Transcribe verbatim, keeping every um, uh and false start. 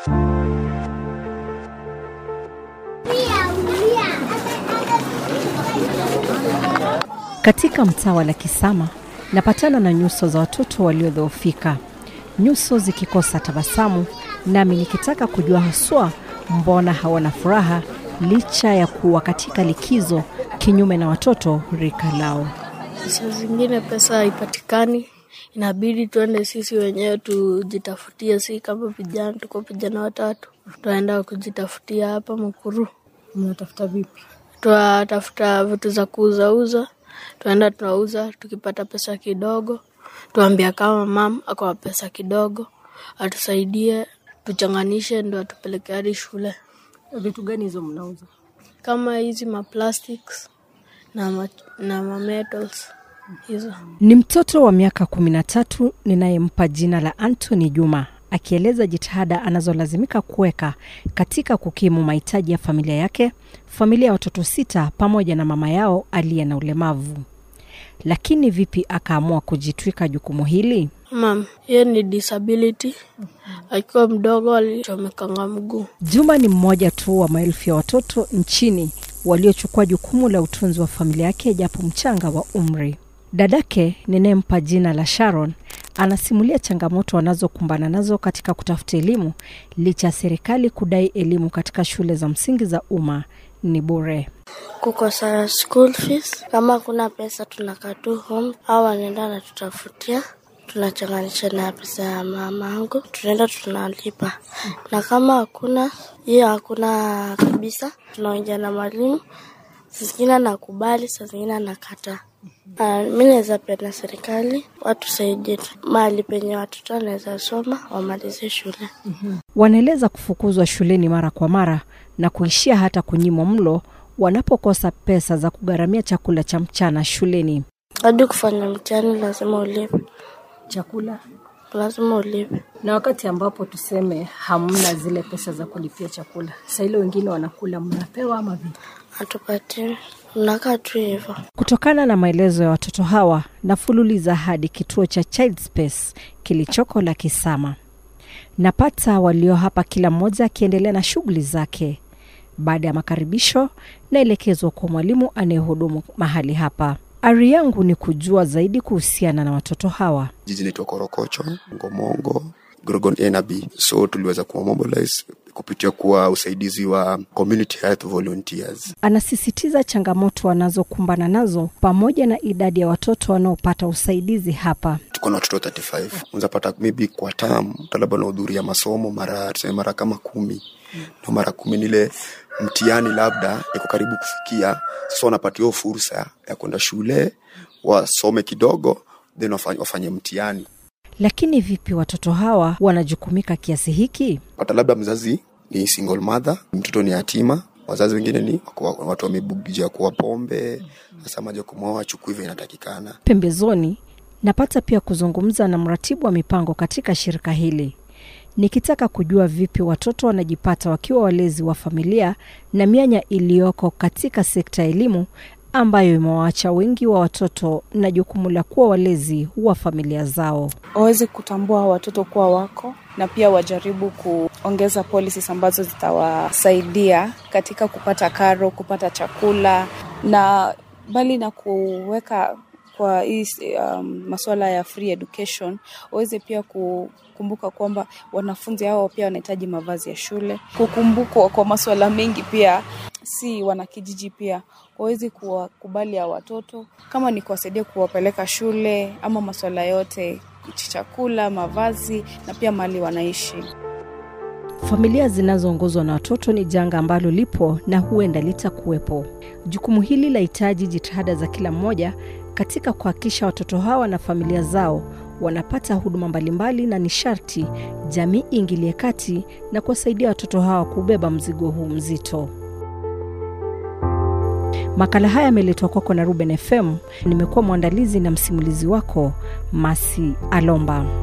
Katika mtaa wa Kisama napatana na nyuso za watoto waliodhoofika, nyuso zikikosa tabasamu, nami nikitaka kujua haswa mbona hawana furaha licha ya kuwa katika likizo, kinyume na watoto rika lao. Saa zingine pesa haipatikani, inabidi tuende sisi wenyewe tujitafutie. Si kama vijana, tuko vijana watatu, tunaenda kujitafutia hapa Mukuru. Mnatafuta vipi? Tunatafuta vitu za kuuza, tunaenda tunauza, tukipata pesa kidogo tuambia kama mama ako pesa kidogo atusaidie tuchanganishe ndio atupeleke hadi shule. Vitu gani hizo mnauza? Kama hizi ma plastics na ma, na ma metals hizo. Ni mtoto wa miaka kumi na tatu ninayempa jina la Anthony Juma, akieleza jitihada anazolazimika kuweka katika kukimu mahitaji ya familia yake, familia ya watoto sita pamoja na mama yao aliye na ulemavu. Lakini vipi akaamua kujitwika jukumu hili? Mam, yeye ni disability. Akiwa mdogo alichomeka mguu. Juma ni mmoja tu wa maelfu ya watoto nchini waliochukua jukumu la utunzi wa familia yake japo mchanga wa umri. Dadake ninayempa jina la Sharon anasimulia changamoto wanazokumbana nazo katika kutafuta elimu licha serikali kudai elimu katika shule za msingi za umma ni bure. Kukosa school fees, kama kuna pesa tunakaa tu home au anaenda na tutafutia, tunachanganisha na pesa ya mama yangu, tunaenda tunalipa. Na kama hakuna, hiyo hakuna kabisa, tunaongea na mwalimu, sasa nakubali, sasa nakataa. Uh, mimi naweza penda serikali watusaidie mahali penye watoto wanaweza soma wamalize shule. Mm-hmm. Wanaeleza kufukuzwa shuleni mara kwa mara na kuishia hata kunyimwa mlo wanapokosa pesa za kugharamia chakula cha mchana shuleni. Hadi kufanya mtihani lazima ulipe. Chakula lazima ulipe. Na wakati ambapo tuseme hamna zile pesa za kulipia chakula, sasa ile wengine wanakula, mnapewa ama vipi? Hatupati. Unakaa tu hivyo. Kutokana na maelezo ya watoto hawa, nafululiza hadi kituo cha Child Space kilichoko la Kisama. Napata walio hapa kila mmoja akiendelea na shughuli zake. Baada ya makaribisho, naelekezwa kwa mwalimu anayehudumu mahali hapa. Ari yangu ni kujua zaidi kuhusiana na watoto hawa. Jiji letu Korokocho, Ngomongo, Grogon A na B. So tuliweza kuwa mobilize kupitia kwa usaidizi wa community health volunteers. Anasisitiza changamoto wanazokumbana nazo pamoja na idadi ya watoto wanaopata usaidizi hapa. Tuko na watoto thirty five. Unaweza pata maybe kwa term talaba na hudhuria masomo mara tuseme mara kama kumi. Hmm. Na mara kumi nile mtihani labda iko karibu kufikia. Sasa wanapatiwa fursa ya kwenda shule, wasome kidogo, then wafanye, wafanye mtihani. Lakini vipi watoto hawa wanajukumika kiasi hiki? Pata labda mzazi ni single mother, mtoto ni yatima, wazazi wengine ni watu wamebugija kwa pombe, hasa majukumu wao chukua hivyo inatakikana. Pembezoni napata pia kuzungumza na mratibu wa mipango katika shirika hili, nikitaka kujua vipi watoto wanajipata wakiwa walezi wa familia na mianya iliyoko katika sekta elimu ambayo imewaacha wengi wa watoto na jukumu la kuwa walezi wa familia zao. Waweze kutambua watoto kuwa wako na pia wajaribu kuongeza policies ambazo zitawasaidia katika kupata karo, kupata chakula, na bali na kuweka kwa hii um, masuala ya free education, waweze pia kukumbuka kwamba wanafunzi hao pia wanahitaji mavazi ya shule. Kukumbukwa kwa masuala mengi pia si wanakijiji pia waweze kuwakubali ya watoto, kama ni kuwasaidia kuwapeleka shule ama masuala yote, chakula, mavazi na pia mali wanaishi. Familia zinazoongozwa na watoto ni janga ambalo lipo na huenda litakuwepo. Jukumu hili lahitaji jitihada za kila mmoja katika kuhakikisha watoto hawa na familia zao wanapata huduma mbalimbali, na nisharti jamii ingilie kati na kuwasaidia watoto hawa kubeba mzigo huu mzito. Makala haya yameletwa kwako na Ruben F M. Nimekuwa mwandalizi na msimulizi wako Masi Alomba.